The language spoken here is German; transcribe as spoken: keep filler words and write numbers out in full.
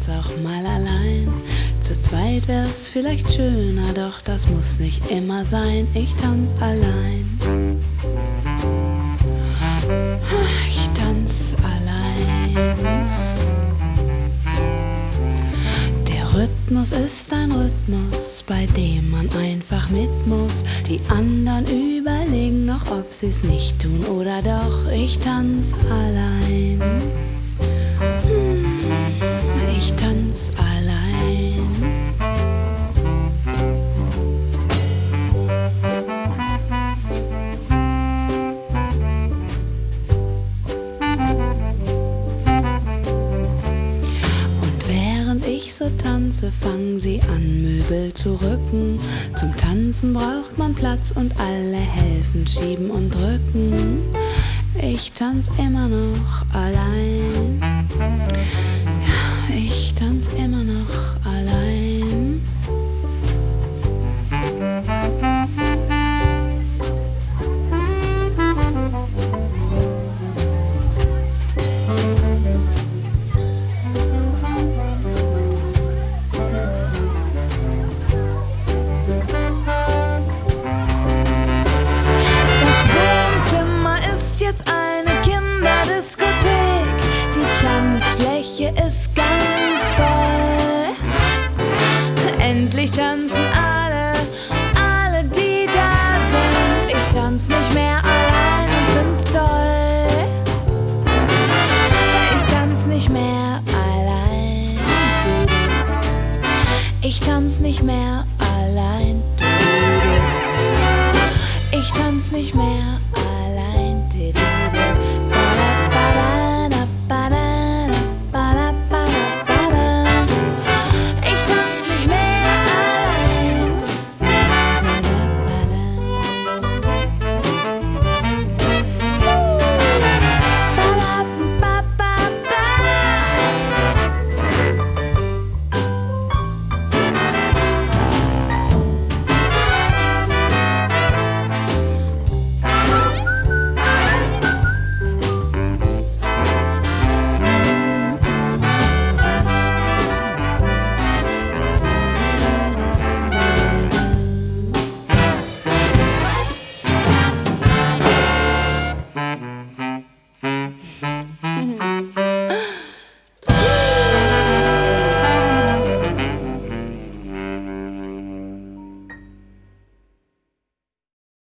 tanz auch mal allein. Zu zweit wär's vielleicht schöner, doch das muss nicht immer sein. Ich tanz allein. Ich tanz allein. Der Rhythmus ist ein Rhythmus, bei dem man einfach mit muss. Die anderen überlegen noch, ob sie's nicht tun oder doch. Ich tanz allein. Ich tanz allein. Und während ich so tanze, fangen sie an, Möbel zu rücken. Zum Tanzen braucht man Platz und alle helfen, schieben und drücken. Ich tanz immer noch allein. Ja, ich tanz immer noch allein. Das Wohnzimmer ist jetzt eine Kinderdiskothek. Die Tanzfläche ist ganz voll. Endlich tanzen alle, alle die da sind. Ich tanz nicht mehr allein und find's toll. Ich tanz nicht mehr allein. Ich tanz nicht mehr allein. Ich tanz nicht mehr allein.